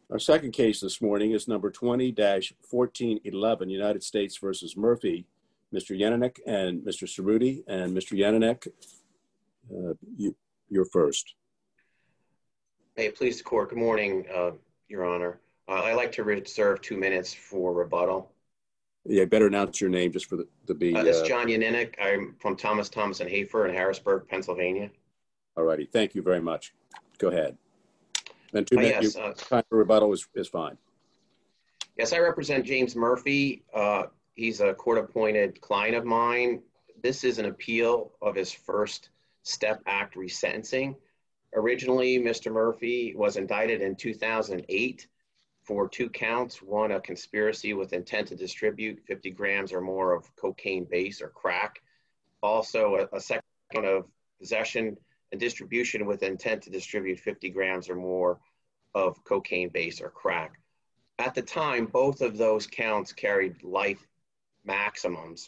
Our second case this morning is number 20-1411, United States versus Murphy. Mr. Yananek and Mr. Cerruti. And Mr. Yananek, you're first. May it please the court. Good morning, Your Honor. I'd like to reserve 2 minutes for rebuttal. Yeah, better announce your name just for the be. This is John Yananek. I'm from Thomas and Hafer in Harrisburg, Pennsylvania. All righty. Thank you very much. Go ahead. And 2 minutes, time for rebuttal is fine. Yes, I represent James Murphy. He's a court-appointed client of mine. This is an appeal of his First Step Act resentencing. Originally, Mr. Murphy was indicted in 2008 for 2 counts. One, a conspiracy with intent to distribute 50 grams or more of cocaine base or crack. Also, a second of possession and distribution with intent to distribute 50 grams or more of cocaine base or crack. At the time, both of those counts carried life maximums.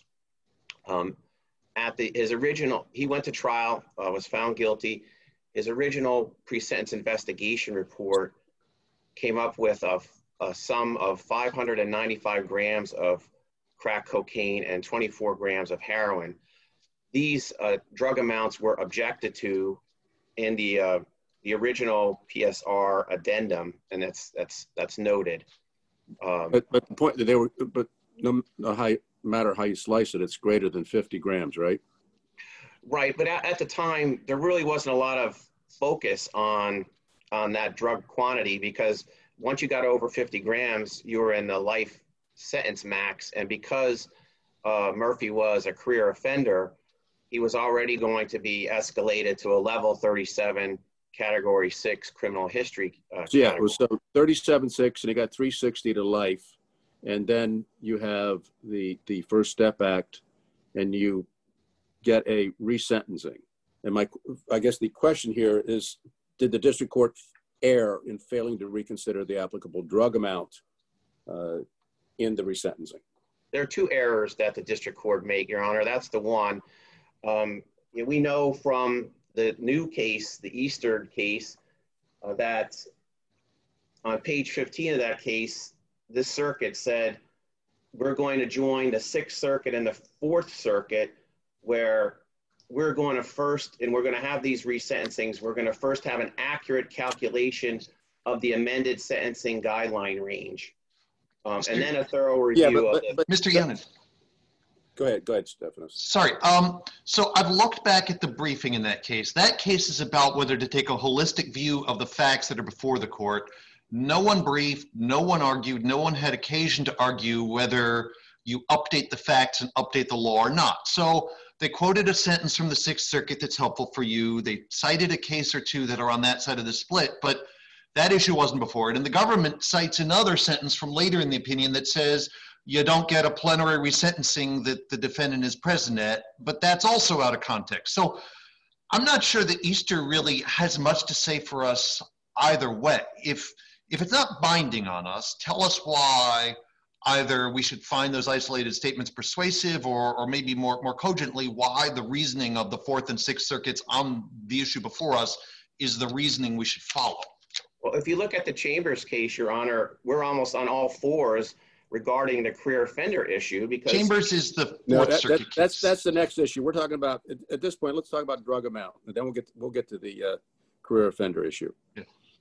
He went to trial, was found guilty. His original pre-sentence investigation report came up with a sum of 595 grams of crack cocaine and 24 grams of heroin. These drug amounts were objected to in the original PSR addendum, and that's noted. But the point that they were, but no matter how you slice it, it's greater than 50 grams, right? Right, but at the time, there really wasn't a lot of focus on that drug quantity, because once you got over 50 grams, you were in the life sentence max. And because Murphy was a career offender, he was already going to be escalated to a level 37, category 6 criminal history. Yeah, it was so 37.6, and he got 360 to life. And then you have the First Step Act, and you get a resentencing. And I guess the question here is, did the district court err in failing to reconsider the applicable drug amount in the resentencing? There are 2 errors that the district court made, Your Honor. That's the one. We know from the new case, the Eastern case, that on page 15 of that case, this circuit said, we're going to join the 6th Circuit and the 4th Circuit, where we're going to first, and we're going to have these resentencings, we're going to first have an accurate calculation of the amended sentencing guideline range. And then a thorough review of it. Mr. Yannon. Go ahead, Stefanos. Sorry. So I've looked back at the briefing in that case. That case is about whether to take a holistic view of the facts that are before the court. No one briefed, no one argued, no one had occasion to argue whether you update the facts and update the law or not. So they quoted a sentence from the 6th Circuit that's helpful for you. They cited a case or 2 that are on that side of the split, but that issue wasn't before it. And the government cites another sentence from later in the opinion that says you don't get a plenary resentencing that the defendant is present at, but that's also out of context. So I'm not sure that Easter really has much to say for us either way. If it's not binding on us, tell us why either we should find those isolated statements persuasive, or maybe more cogently, why the reasoning of the 4th and 6th Circuits on the issue before us is the reasoning we should follow. Well, if you look at the Chambers case, Your Honor, we're almost on all fours regarding the career offender issue, because Chambers is the 4th Circuit case. That's the next issue. We're talking about, at this point, let's talk about drug amount, and then we'll get to the career offender issue. Yeah.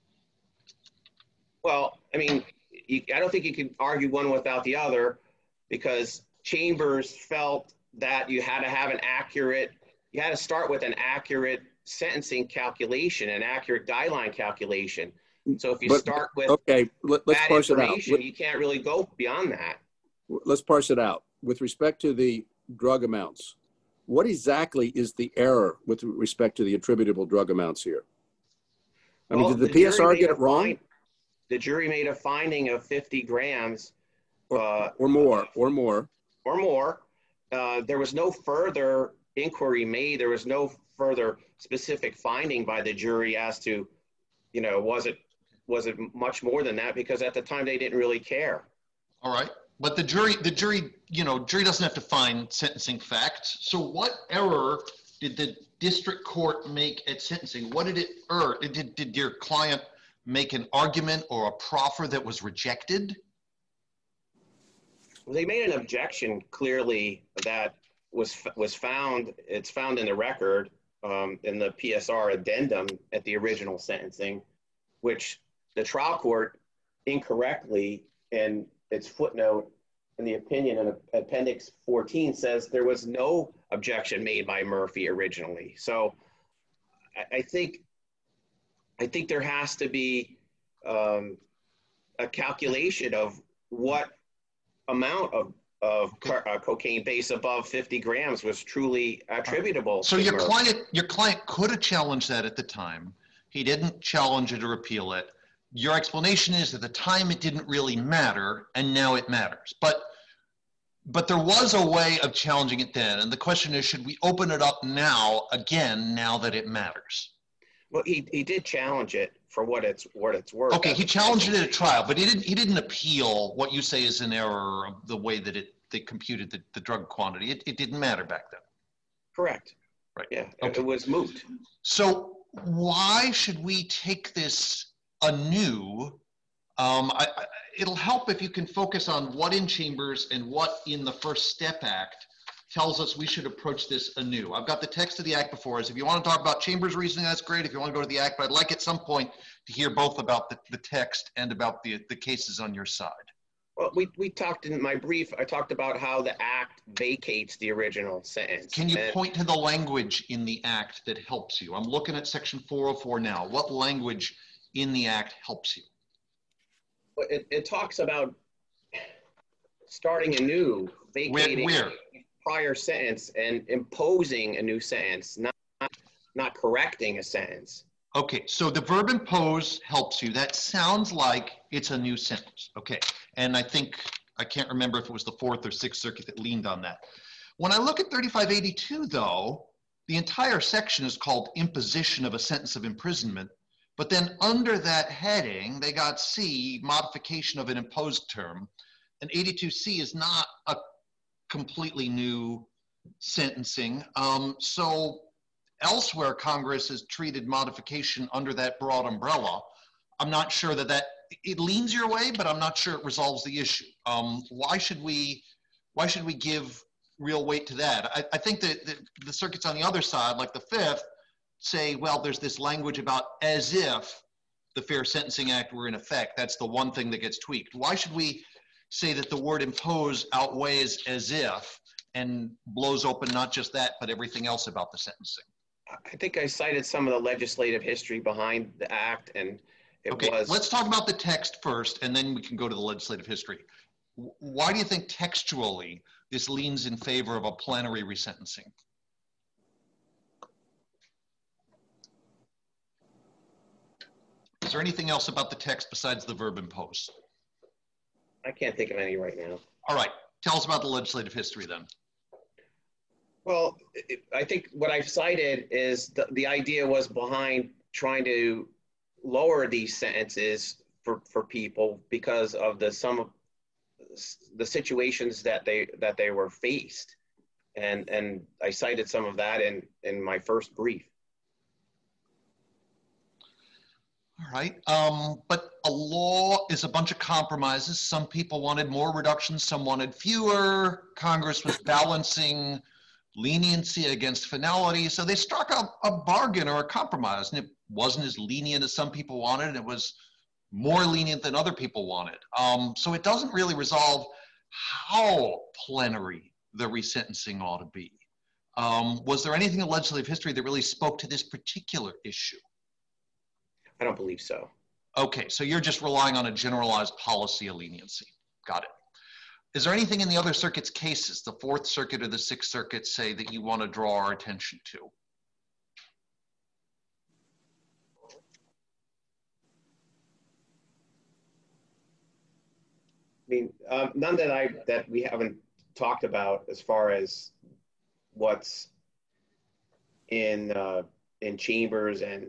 Well, I mean, I don't think you can argue one without the other, because Chambers felt that you had to start with an accurate sentencing calculation, an accurate guideline calculation. So if you start with let's parse it out. You can't really go beyond that. Let's parse it out. With respect to the drug amounts, what exactly is the error with respect to the attributable drug amounts here? I mean, did the PSR get it wrong? The jury made a finding of 50 grams. Or more. There was no further inquiry made. There was no further specific finding by the jury as to, was it much more than that? Because at the time they didn't really care. All right. But the jury doesn't have to find sentencing facts. So what error did the district court make at sentencing? What did it err? Did your client make an argument or a proffer that was rejected? Well, they made an objection clearly that was found. It's found in the record in the PSR addendum at the original sentencing, which the trial court incorrectly in its footnote in the opinion in Appendix 14 says there was no objection made by Murphy originally. So I think there has to be a calculation of what amount of cocaine base above 50 grams was truly attributable. So to your Murphy. client could have challenged that at the time. He didn't challenge it or appeal it. Your explanation is at the time it didn't really matter, and now it matters. But there was a way of challenging it then, and the question is, should we open it up now again, now that it matters? Well, he did challenge it for what it's worth. Okay, he challenged it at trial, but he didn't appeal what you say is an error of the way that they computed the drug quantity. It didn't matter back then. Correct. Right. Yeah, Okay. It was moot. So why should we take this anew? It'll help if you can focus on what in Chambers and what in the First Step Act tells us we should approach this anew. I've got the text of the Act before us. If you want to talk about Chambers reasoning, that's great. If you want to go to the Act, but I'd like at some point to hear both about the text and about the cases on your side. Well, we talked in my brief, I talked about how the Act vacates the original sentence. Can you point to the language in the Act that helps you? I'm looking at Section 404 now. What language in the Act helps you? It talks about starting anew, vacating Where? prior sentence and imposing a new sentence, not correcting a sentence. Okay, so the verb impose helps you. That sounds like it's a new sentence. Okay, and I can't remember if it was the Fourth or Sixth Circuit that leaned on that. When I look at 3582, though, the entire section is called imposition of a sentence of imprisonment. But then under that heading, they got C, modification of an imposed term. And 82C is not a completely new sentencing. So elsewhere, Congress has treated modification under that broad umbrella. I'm not sure that it leans your way, but I'm not sure it resolves the issue. Why should we give real weight to that? I think that the circuits on the other side, like the Fifth, say, well, there's this language about as if the Fair Sentencing Act were in effect. That's the one thing that gets tweaked. Why should we say that the word impose outweighs as if and blows open not just that, but everything else about the sentencing? I think I cited some of the legislative history behind the Act, and let's talk about the text first, and then we can go to the legislative history. Why do you think textually this leans in favor of a plenary resentencing? Is there anything else about the text besides the verb impose? I can't think of any right now. All right. Tell us about the legislative history then. Well, I think what I've cited is the idea was behind trying to lower these sentences for people because of some of the situations that they were faced. And I cited some of that in my first brief. All right, but a law is a bunch of compromises. Some people wanted more reductions, some wanted fewer. Congress was balancing leniency against finality, so they struck a bargain or a compromise, and it wasn't as lenient as some people wanted, and it was more lenient than other people wanted. So it doesn't really resolve how plenary the resentencing ought to be. Was there anything in legislative history that really spoke to this particular issue? I don't believe so. Okay, so you're just relying on a generalized policy of leniency. Got it. Is there anything in the other circuit's cases, the Fourth Circuit or the Sixth Circuit, say that you want to draw our attention to? I mean, none that we haven't talked about as far as what's in Chambers and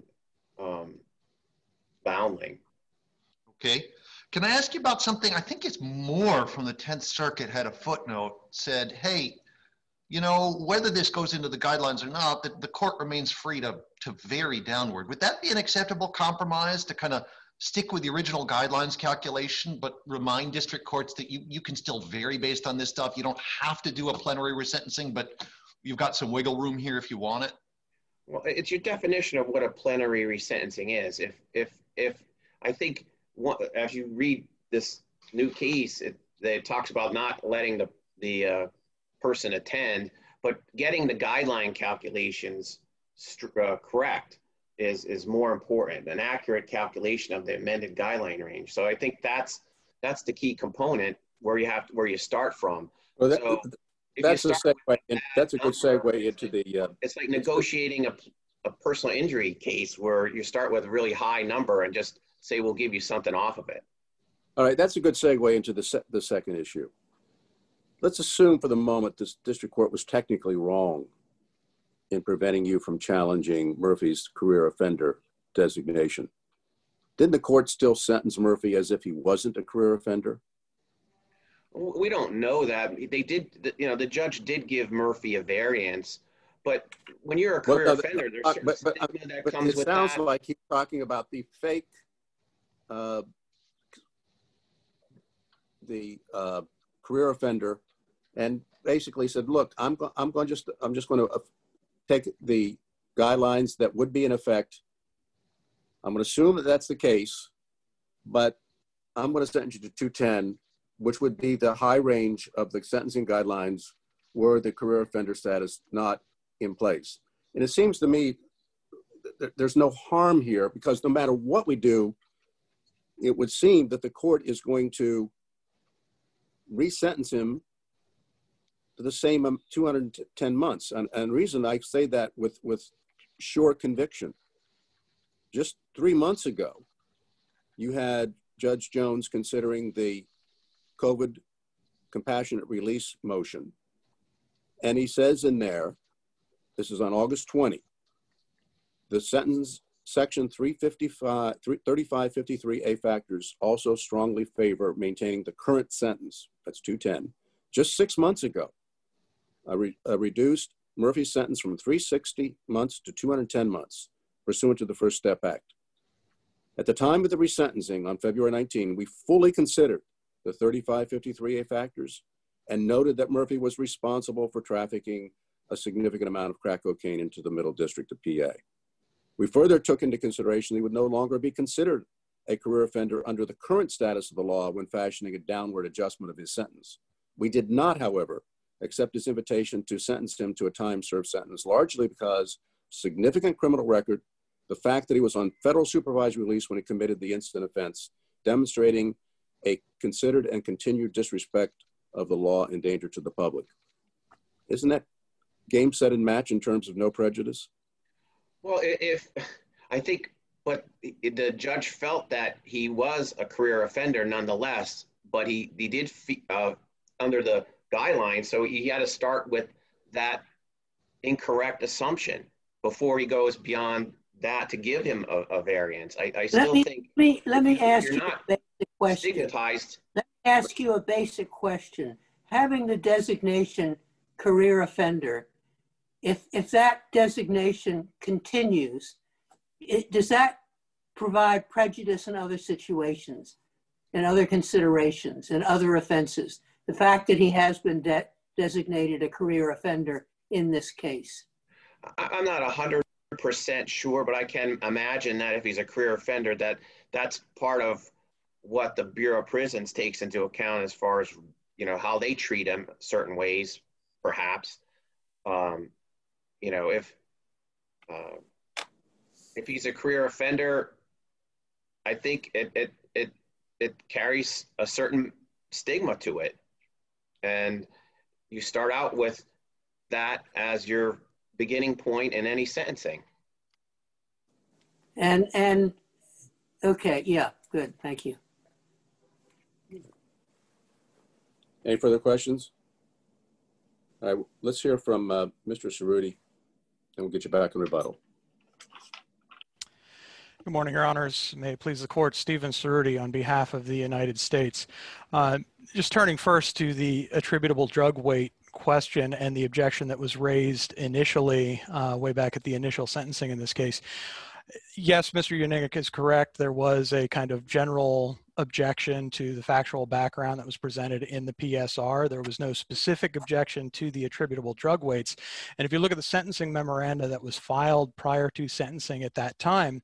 Boundling. Okay. Can I ask you about something? I think it's Moore from the 10th Circuit had a footnote, said, hey, you know, whether this goes into the guidelines or not, the court remains free to vary downward. Would that be an acceptable compromise to kind of stick with the original guidelines calculation, but remind district courts that you can still vary based on this stuff. You don't have to do a plenary resentencing, but you've got some wiggle room here if you want it? Well, it's your definition of what a plenary resentencing is. If I think as you read this new case, it talks about not letting the person attend, but getting the guideline calculations correct is more important. An accurate calculation of the amended guideline range. So I think that's the key component where you start from. Well, So that's a segue. That's a good segue into the. It's like negotiating a personal injury case where you start with a really high number and just say we'll give you something off of it. All right, that's a good segue into the second issue. Let's assume for the moment this district court was technically wrong in preventing you from challenging Murphy's career offender designation. Didn't the court still sentence Murphy as if he wasn't a career offender? We don't know that. They did, the judge did give Murphy a variance, but when you're a career offender, there's certain stigma that comes with that. It sounds like he's talking about the fake, career offender, and basically said, "Look, I'm just going to take the guidelines that would be in effect. I'm going to assume that that's the case, but I'm going to sentence you to 210, which would be the high range of the sentencing guidelines were the career offender status not in place." And it seems to me that there's no harm here, because no matter what we do, it would seem that the court is going to resentence him to the same 210 months. And the reason I say that with sure conviction, just 3 months ago, you had Judge Jones considering the COVID compassionate release motion. And he says in there, this is on August 20, the sentence section 3553A factors also strongly favor maintaining the current sentence, that's 210. Just 6 months ago, reduced Murphy's sentence from 360 months to 210 months, pursuant to the First Step Act. At the time of the resentencing on February 19, we fully considered the 3553A factors and noted that Murphy was responsible for trafficking a significant amount of crack cocaine into the Middle District of PA. We further took into consideration he would no longer be considered a career offender under the current status of the law when fashioning a downward adjustment of his sentence. We did not, however, accept his invitation to sentence him to a time-served sentence, largely because significant criminal record, the fact that he was on federal supervised release when he committed the instant offense, demonstrating a considered and continued disrespect of the law and danger to the public. Isn't that game, set, and match in terms of no prejudice? Well, but the judge felt that he was a career offender nonetheless, but he did under the guidelines, so he had to start with that incorrect assumption before he goes beyond that to give him a variance. I still think. Let me ask you a basic question. Stigmatized. Let me ask you a basic question. Having the designation career offender, if that designation continues, does that provide prejudice in other situations, in other considerations, in other offenses? The fact that he has been designated a career offender in this case? I'm not 100% sure, but I can imagine that if he's a career offender, that's part of what the Bureau of Prisons takes into account as far as, how they treat him certain ways, perhaps. If he's a career offender, I think it carries a certain stigma to it. And you start out with that as your beginning point in any sentencing. And okay, yeah, good, thank you. Any further questions? All right, let's hear from Mr. Cerruti, and we'll get you back in rebuttal. Good morning, Your Honors. May it please the Court, Stephen Cerruti on behalf of the United States. Just turning first to the attributable drug weight question and the objection that was raised initially, way back at the initial sentencing in this case. Yes, Mr. Unick is correct. There was a kind of general objection to the factual background that was presented in the PSR. There was no specific objection to the attributable drug weights. And if you look at the sentencing memoranda that was filed prior to sentencing at that time,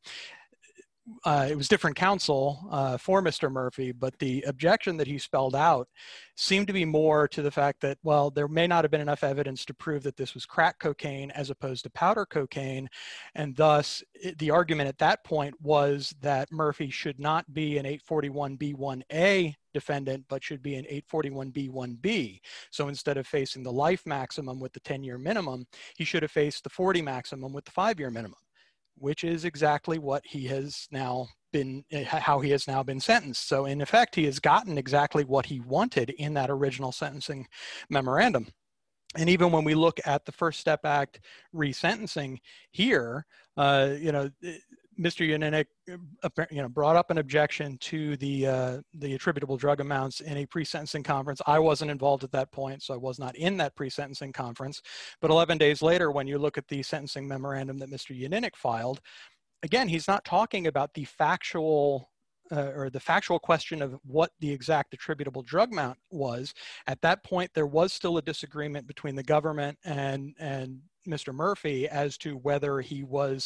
it was different counsel for Mr. Murphy, but the objection that he spelled out seemed to be more to the fact that, well, there may not have been enough evidence to prove that this was crack cocaine as opposed to powder cocaine. And thus, the argument at that point was that Murphy should not be an 841B1A defendant, but should be an 841B1B. So instead of facing the life maximum with the 10-year minimum, he should have faced the 40 maximum with the 5-year minimum, which is exactly what he has now been, how he has now been sentenced. So in effect, he has gotten exactly what he wanted in that original sentencing memorandum. And even when we look at the First Step Act resentencing here, Mr. Unick, brought up an objection to the attributable drug amounts in a pre-sentencing conference. I wasn't involved at that point, so I was not in that pre-sentencing conference. But 11 days later, when you look at the sentencing memorandum that Mr. Unick filed, again, he's not talking about the factual question of what the exact attributable drug amount was. At that point, there was still a disagreement between the government and Mr. Murphy as to whether he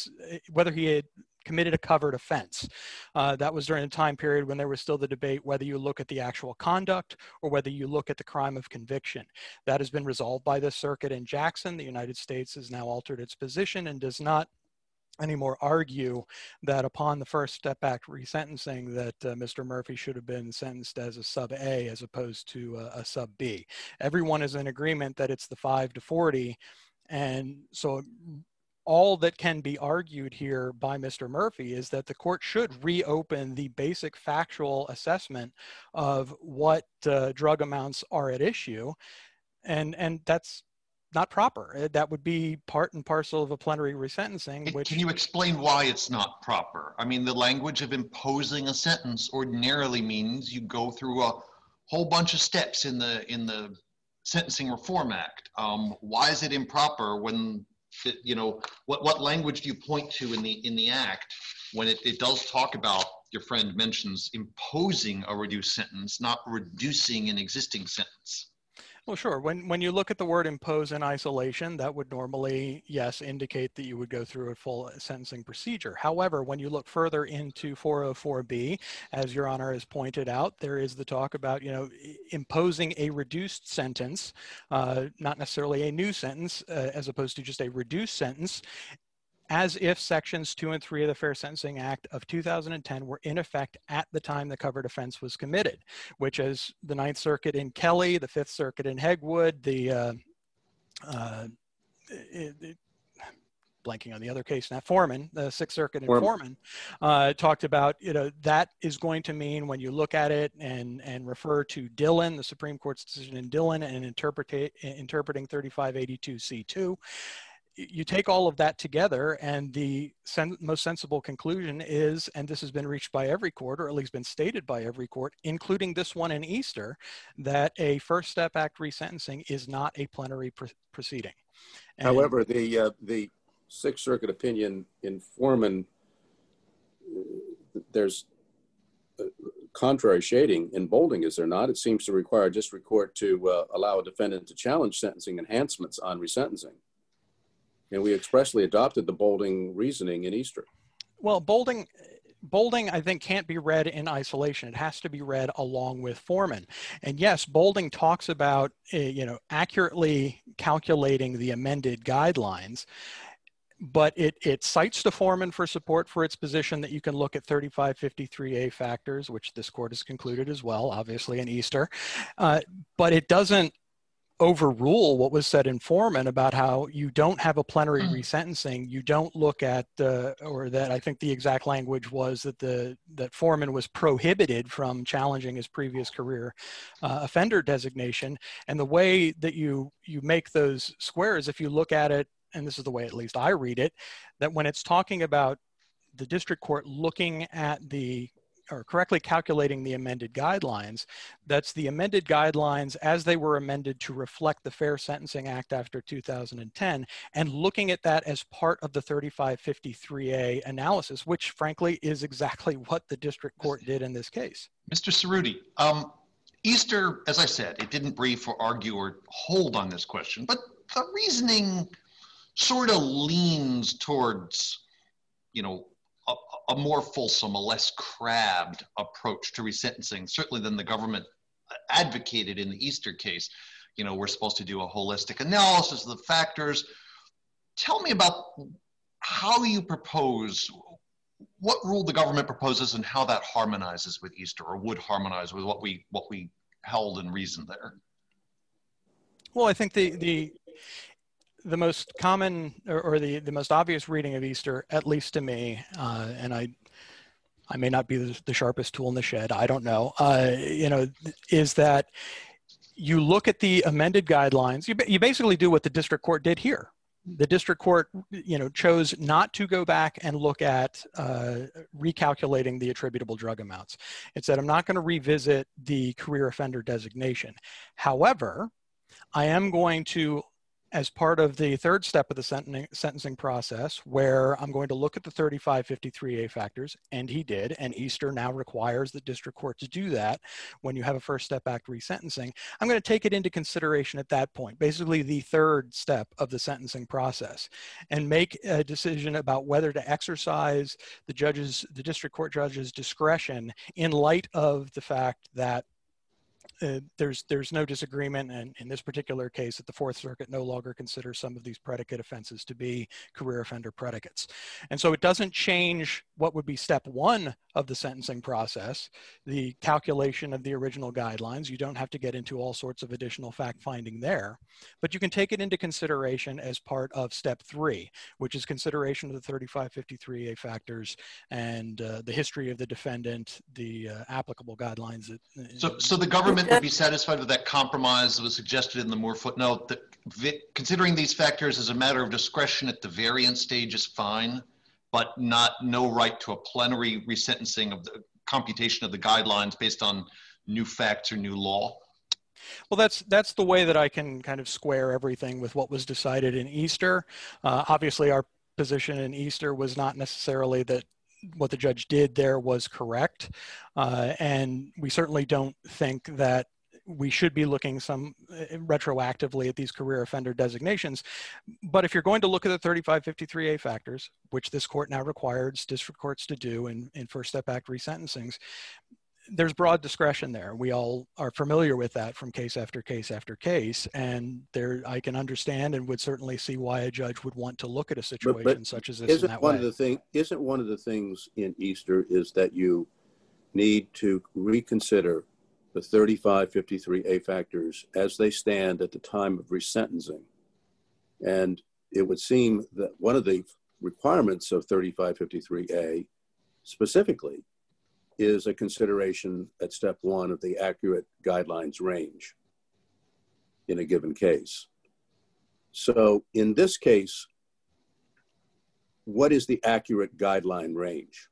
had committed a covered offense. That was during a time period when there was still the debate whether you look at the actual conduct or whether you look at the crime of conviction. That has been resolved by the circuit in Jackson. The United States has now altered its position and does not anymore argue that upon the First Step Act resentencing that Mr. Murphy should have been sentenced as a sub A as opposed to a sub B. Everyone is in agreement that it's the 5 to 40. And so all that can be argued here by Mr. Murphy is that the court should reopen the basic factual assessment of what drug amounts are at issue. And that's not proper. That would be part and parcel of a plenary resentencing. Can you explain why it's not proper? I mean, the language of imposing a sentence ordinarily means you go through a whole bunch of steps in the Sentencing Reform Act. Why is it improper when, what language do you point to in the act when it does talk about, your friend mentions, imposing a reduced sentence, not reducing an existing sentence? Well, sure. When you look at the word impose in isolation, that would normally, yes, indicate that you would go through a full sentencing procedure. However, when you look further into 404B, as Your Honor has pointed out, there is the talk about, imposing a reduced sentence, not necessarily a new sentence, as opposed to just a reduced sentence, as if sections 2 and 3 of the Fair Sentencing Act of 2010 were in effect at the time the covered offense was committed, which is the Ninth Circuit in Kelly, the Fifth Circuit in Hegwood, blanking on the other case now, Foreman, the Sixth Circuit in Foreman, talked about, that is going to mean when you look at it and refer to Dillon, the Supreme Court's decision in Dillon, and interpreting 3582C2, you take all of that together, and the most sensible conclusion is, and this has been reached by every court, or at least been stated by every court, including this one in Easter, that a First Step Act resentencing is not a plenary proceeding. And however, the Sixth Circuit opinion in Foreman, there's contrary shading in Bolding, is there not? It seems to require a district court to allow a defendant to challenge sentencing enhancements on resentencing. And we expressly adopted the Bolding reasoning in Easter. Well, Bolding, I think, can't be read in isolation. It has to be read along with Foreman. And yes, Bolding talks about, accurately calculating the amended guidelines, but it cites to Foreman for support for its position that you can look at 3553A factors, which this court has concluded as well, obviously in Easter, but it doesn't overrule what was said in Foreman about how you don't have a plenary resentencing. You don't look at, or that I think the exact language was that Foreman was prohibited from challenging his previous career offender designation. And the way that you make those squares, if you look at it, and this is the way at least I read it, that when it's talking about the district court looking at the or correctly calculating the amended guidelines, that's the amended guidelines as they were amended to reflect the Fair Sentencing Act after 2010, and looking at that as part of the 3553A analysis, which frankly is exactly what the district court did in this case. Mr. Cerruti, Easter, as I said, it didn't brief or argue or hold on this question, but the reasoning sort of leans towards, you know, a more fulsome, a less crabbed approach to resentencing, certainly than the government advocated in the Easter case. You know, we're supposed to do a holistic analysis of the factors. Tell me about how you propose, what rule the government proposes and how that harmonizes with Easter, or would harmonize with what we held and reasoned there. Well, I think the most common or the most obvious reading of Easter, at least to me, and I may not be the sharpest tool in the shed, I don't know, you know, is that you look at the amended guidelines. You basically do what the district court did here. The district court, you know, chose not to go back and look at recalculating the attributable drug amounts. It said, I'm not going to revisit the career offender designation. However, I am going to, as part of the third step of the sentencing process, where I'm going to look at the 3553A factors, and he did, and Easter now requires the district court to do that when you have a First Step Act resentencing. I'm going to take it into consideration at that point, basically the third step of the sentencing process, and make a decision about whether to exercise the district court judge's discretion in light of the fact that there's no disagreement, and in this particular case, that the Fourth Circuit no longer considers some of these predicate offenses to be career offender predicates. And so it doesn't change what would be step one of the sentencing process, the calculation of the original guidelines. You don't have to get into all sorts of additional fact finding there, but you can take it into consideration as part of step three, which is consideration of the 3553A factors and the history of the defendant, the applicable guidelines. So the government would be satisfied with that compromise that was suggested in the Moore footnote, that considering these factors as a matter of discretion at the variance stage is fine, but no right to a plenary resentencing of the computation of the guidelines based on new facts or new law? Well, that's the way that I can kind of square everything with what was decided in Easter. Obviously, our position in Easter was not necessarily that what the judge did there was correct. And we certainly don't think that we should be looking retroactively at these career offender designations. But if you're going to look at the 3553A factors, which this court now requires district courts to do in First Step Act resentencings, there's broad discretion there. We all are familiar with that from case after case after case, and there I can understand and would certainly see why a judge would want to look at a situation such as this in that way. Isn't one of the things in Easter is that you need to reconsider the 3553A factors as they stand at the time of resentencing? And it would seem that one of the requirements of 3553A specifically is a consideration at step one of the accurate guidelines range in a given case. So in this case, what is the accurate guideline range?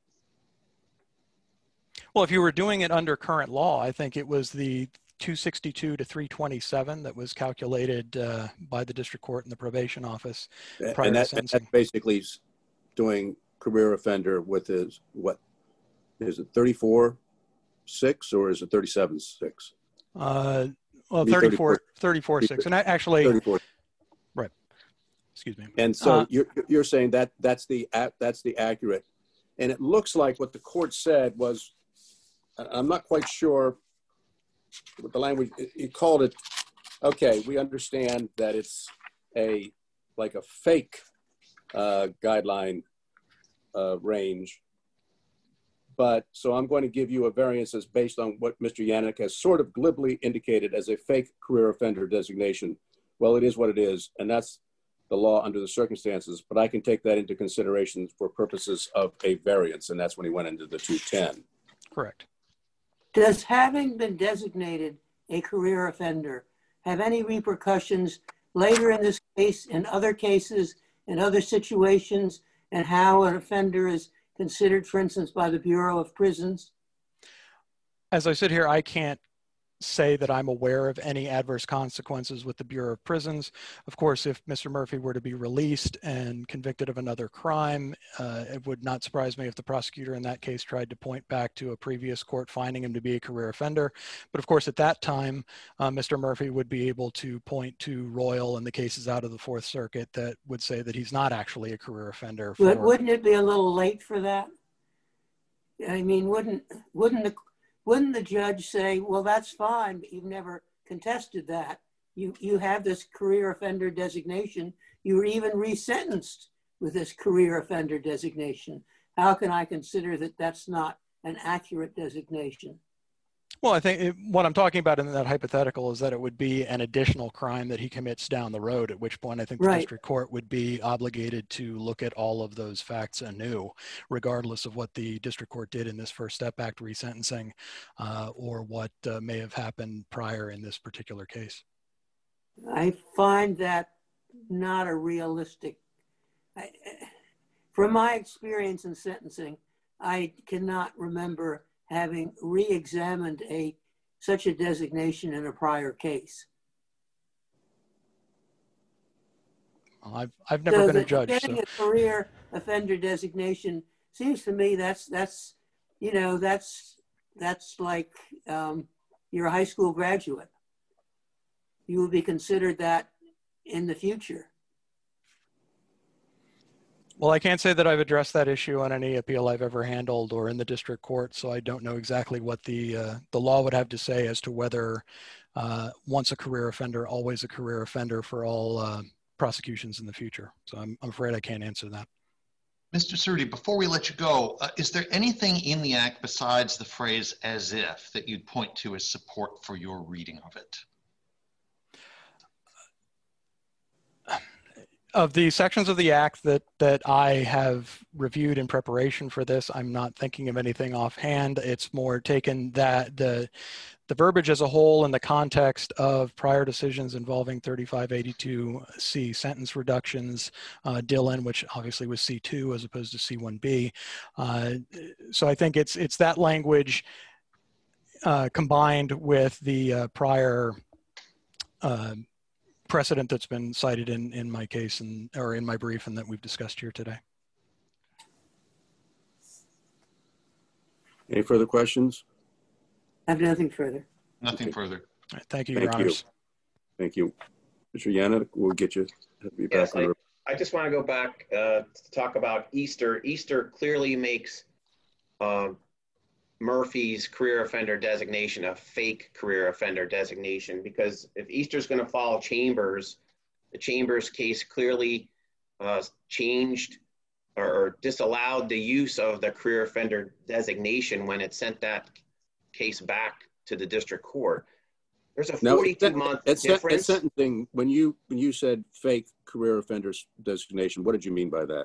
Well, if you were doing it under current law, I think it was the 262 to 327 that was calculated by the district court and the probation office prior to sentencing. And that's basically doing career offender with his, what, is it 34.6 or is it 37.6? Well, 34.6, and actually, 34. right. Excuse me. And so you're saying that that's the accurate, and it looks like what the court said was, I'm not quite sure what the language, he called it, okay, we understand that it's like a fake guideline range. But so I'm going to give you a variance that's based on what Mr. Yannick has sort of glibly indicated as a fake career offender designation. Well, it is what it is, and that's the law under the circumstances, but I can take that into consideration for purposes of a variance, and that's when he went into the 210. Correct. Does having been designated a career offender have any repercussions later in this case, in other cases, in other situations, and how an offender is considered, for instance, by the Bureau of Prisons? As I sit here, I can't say that I'm aware of any adverse consequences with the Bureau of Prisons. Of course, if Mr. Murphy were to be released and convicted of another crime, it would not surprise me if the prosecutor in that case tried to point back to a previous court finding him to be a career offender. But of course, at that time, Mr. Murphy would be able to point to Royal and the cases out of the Fourth Circuit that would say that he's not actually a career offender. But wouldn't it be a little late for that? I mean, wouldn't the judge say, well, that's fine, but you've never contested that. You have this career offender designation. You were even resentenced with this career offender designation. How can I consider that that's not an accurate designation? Well, I think what I'm talking about in that hypothetical is that it would be an additional crime that he commits down the road, at which point I think the district court would be obligated to look at all of those facts anew, regardless of what the district court did in this First Step Act resentencing or what may have happened prior in this particular case. I find that not a realistic, from my experience in sentencing, I cannot remember having re-examined such a designation in a prior case. Well, I've never been a judge. Getting a career offender designation seems to me that's like you're a high school graduate. You will be considered that in the future. Well, I can't say that I've addressed that issue on any appeal I've ever handled or in the district court, so I don't know exactly what the law would have to say as to whether once a career offender, always a career offender for all prosecutions in the future. So I'm afraid I can't answer that. Mr. Cerruti, before we let you go, is there anything in the Act besides the phrase "as if" that you'd point to as support for your reading of it? Of the sections of the Act that I have reviewed in preparation for this, I'm not thinking of anything offhand. It's more taken that the verbiage as a whole in the context of prior decisions involving 3582C sentence reductions, Dillon, which obviously was C2 as opposed to C1B. So I think it's that language combined with the prior precedent that's been cited in my case or in my brief and that we've discussed here today. Any further questions? I have nothing further. Nothing further. Right, thank you, Your Honors. Thank you. Mr. Yanak, we'll get you. Yes, I just want to go back to talk about Easter. Easter clearly makes Murphy's career offender designation a fake career offender designation, because if Easter's going to follow Chambers, the Chambers case clearly changed or disallowed the use of the career offender designation when it sent that case back to the district court. There's a 42-month difference. At sentencing, when you said fake career offenders designation, what did you mean by that?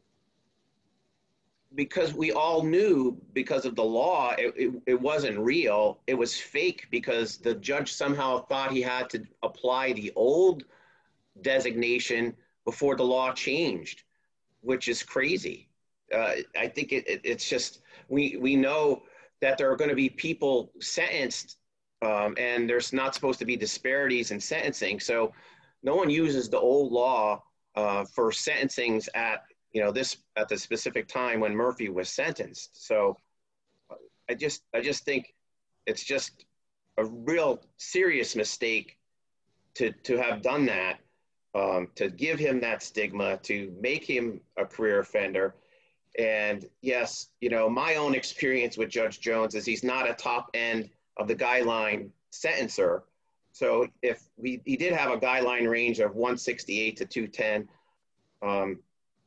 Because we all knew, because of the law, it wasn't real. It was fake because the judge somehow thought he had to apply the old designation before the law changed, which is crazy. I think it's just, we know that there are going to be people sentenced and there's not supposed to be disparities in sentencing. So no one uses the old law for sentencings at the specific time when Murphy was sentenced. So I just think it's just a real serious mistake to have done that, to give him that stigma, to make him a career offender. And yes, my own experience with Judge Jones is he's not a top end of the guideline sentencer. So if he did have a guideline range of 168 to 210,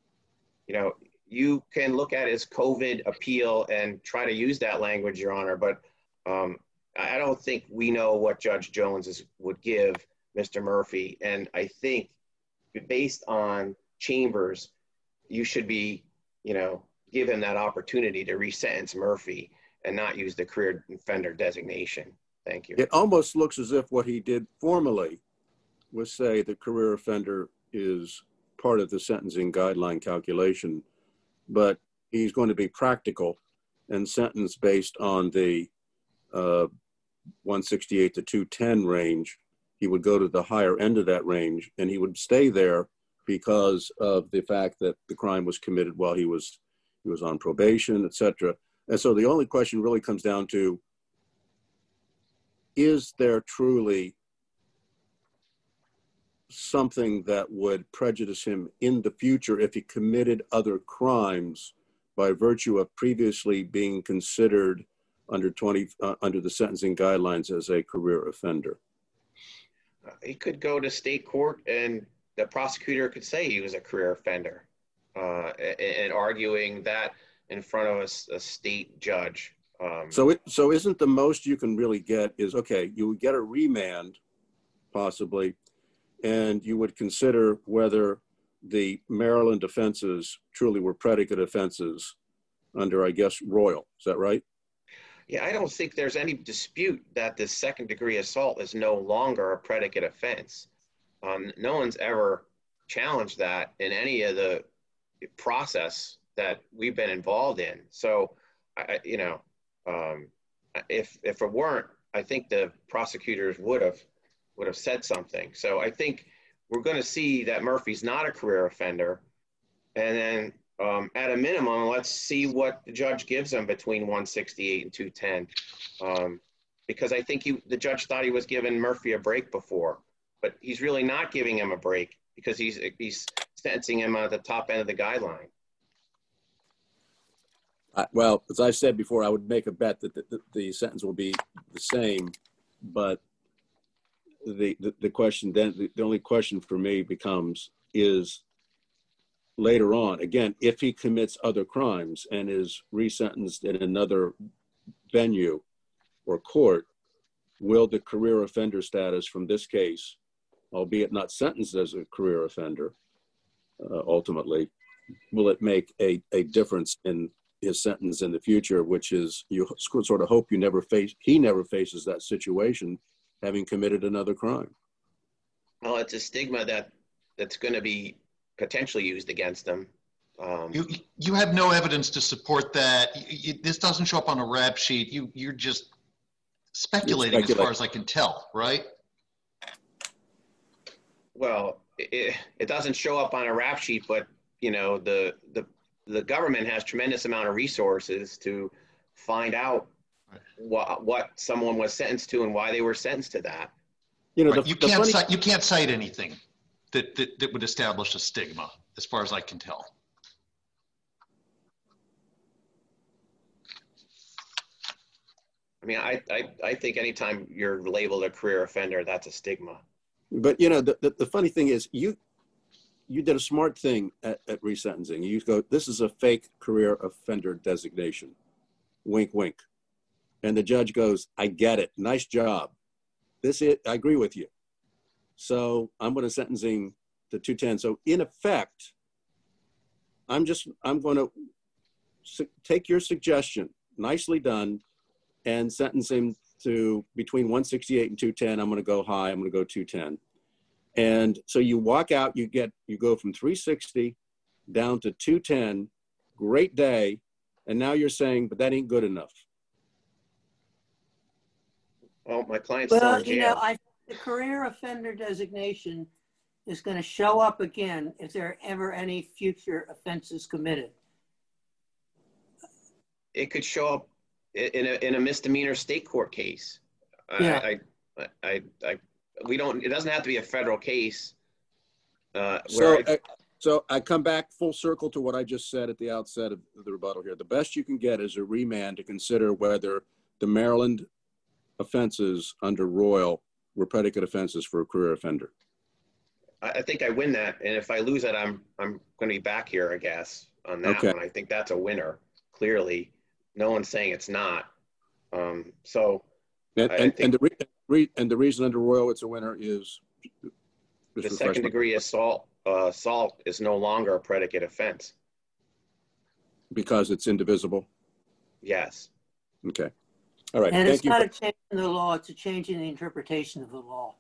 you can look at his COVID appeal and try to use that language, Your Honor, but I don't think we know what Judge Jones would give Mr. Murphy. And I think based on Chambers, you should be, give him that opportunity to resentence Murphy and not use the career offender designation. Thank you. It almost looks as if what he did formally was say the career offender is part of the sentencing guideline calculation, but he's going to be practical and sentence based on the 168 to 210 range, he would go to the higher end of that range, and he would stay there because of the fact that the crime was committed while he was on probation, etc. And so the only question really comes down to, is there truly something that would prejudice him in the future if he committed other crimes by virtue of previously being considered under the sentencing guidelines as a career offender? He could go to state court and the prosecutor could say he was a career offender, and arguing that in front of a state judge. So isn't the most you can really get is, okay, you would get a remand possibly, and you would consider whether the Maryland offenses truly were predicate offenses under, I guess, Royal. Is that right? Yeah, I don't think there's any dispute that this second-degree assault is no longer a predicate offense. No one's ever challenged that in any of the process that we've been involved in. So, if it weren't, I think the prosecutors would have said something. So I think we're going to see that Murphy's not a career offender, and then at a minimum, let's see what the judge gives him between 168 and 210, because I think the judge thought he was giving Murphy a break before, but he's really not giving him a break because he's sentencing him at the top end of the guideline. Well, as I said before, I would make a bet that the sentence will be the same, but the question then, the only question for me becomes is later on, again, if he commits other crimes and is resentenced in another venue or court, will the career offender status from this case, albeit not sentenced as a career offender, ultimately, will it make a difference in his sentence in the future, which is you sort of hope he never faces that situation having committed another crime? Well, it's a stigma that's going to be potentially used against them. You have no evidence to support that. This doesn't show up on a rap sheet. You're just speculating as far as I can tell, right? Well, it doesn't show up on a rap sheet, but the government has tremendous amount of resources to find out what someone was sentenced to and why they were sentenced to that. Right. You can't cite anything that would establish a stigma, as far as I can tell. I mean, I think anytime you're labeled a career offender, that's a stigma. But the funny thing is, you did a smart thing at resentencing. You go, this is a fake career offender designation. Wink, wink. And the judge goes, I get it. Nice job. I agree with you. So I'm going to sentencing to 210. So in effect, I'm going to take your suggestion, nicely done, and sentence him to between 168 and 210. I'm going to go high. I'm going to go 210. And so you walk out, you go from 360 down to 210, great day. And now you're saying, but that ain't good enough. Well, my client's still in jail. The career offender designation is going to show up again if there are ever any future offenses committed. It could show up in a misdemeanor state court case. Yeah. It doesn't have to be a federal case. So I come back full circle to what I just said at the outset of the rebuttal here. The best you can get is a remand to consider whether the Maryland offenses under Royal were predicate offenses for a career offender. I think I win that, and if I lose it, I'm going to be back here, I guess, on that one. I think that's a winner. Clearly, no one's saying it's not. And the reason under Royal it's a winner is the second degree assault is no longer a predicate offense because it's indivisible. Yes. Okay. All right. And it's not a change in the law; it's a change in the interpretation of the law.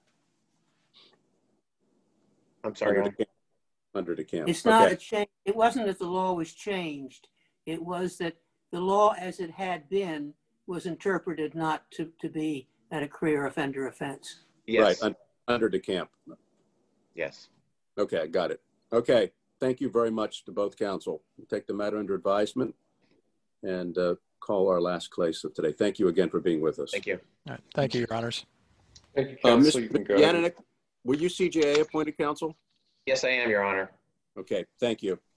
I'm sorry. Under the camp. It's not a change. It wasn't that the law was changed. It was that the law as it had been was interpreted not to be at a career offender offense. Yes. Right, under DeCamp. Yes. Okay, got it. Okay, thank you very much to both counsel. We'll take the matter under advisement and call our last case of today. Thank you again for being with us. Thank you. All right. Thank you, Your Honors. Thank you, counsel. Mr. You can go ahead. Yannick, were you CJA appointed counsel? Yes, I am, Your Honor. Okay, thank you.